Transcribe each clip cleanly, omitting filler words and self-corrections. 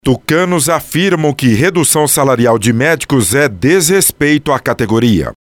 Tucanos afirmam que redução salarial de médicos é desrespeito à categoria.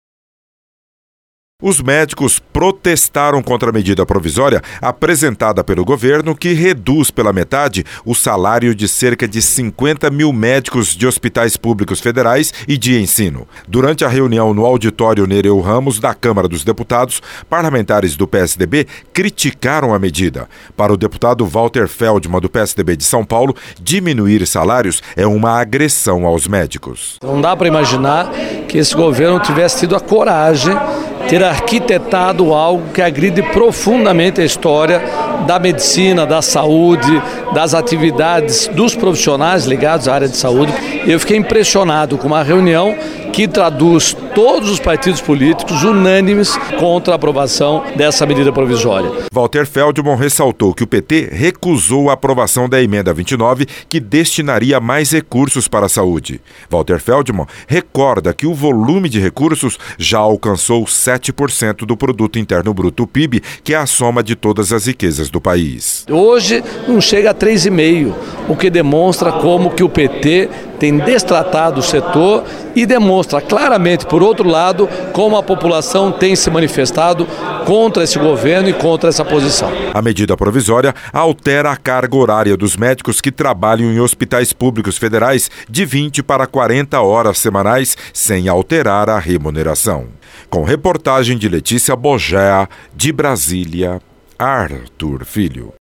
Os médicos protestaram contra a medida provisória apresentada pelo governo que reduz pela metade o salário de cerca de 50 mil médicos de hospitais públicos federais e de ensino. Durante a reunião no auditório Nereu Ramos da Câmara dos Deputados, parlamentares do PSDB criticaram a medida. Para o deputado Walter Feldman, do PSDB de São Paulo, diminuir salários é uma agressão aos médicos. Não dá para imaginar que esse governo tivesse tido a coragem ter arquitetado algo que agride profundamente a história da medicina, da saúde, das atividades dos profissionais ligados à área de saúde. Eu fiquei impressionado com uma reunião que traduz todos os partidos políticos unânimes contra a aprovação dessa medida provisória. Walter Feldman ressaltou que o PT recusou a aprovação da emenda 29, que destinaria mais recursos para a saúde. Walter Feldman recorda que o volume de recursos já alcançou 7% do Produto Interno Bruto, PIB, que é a soma de todas as riquezas do país. Hoje não chega a 3,5%, o que demonstra como que o PT tem destratado o setor e demonstra claramente, por outro lado, como a população tem se manifestado contra esse governo e contra essa posição. A medida provisória altera a carga horária dos médicos que trabalham em hospitais públicos federais de 20 para 40 horas semanais, sem alterar a remuneração. Com reportagem de Letícia Bogea, de Brasília, Arthur Filho.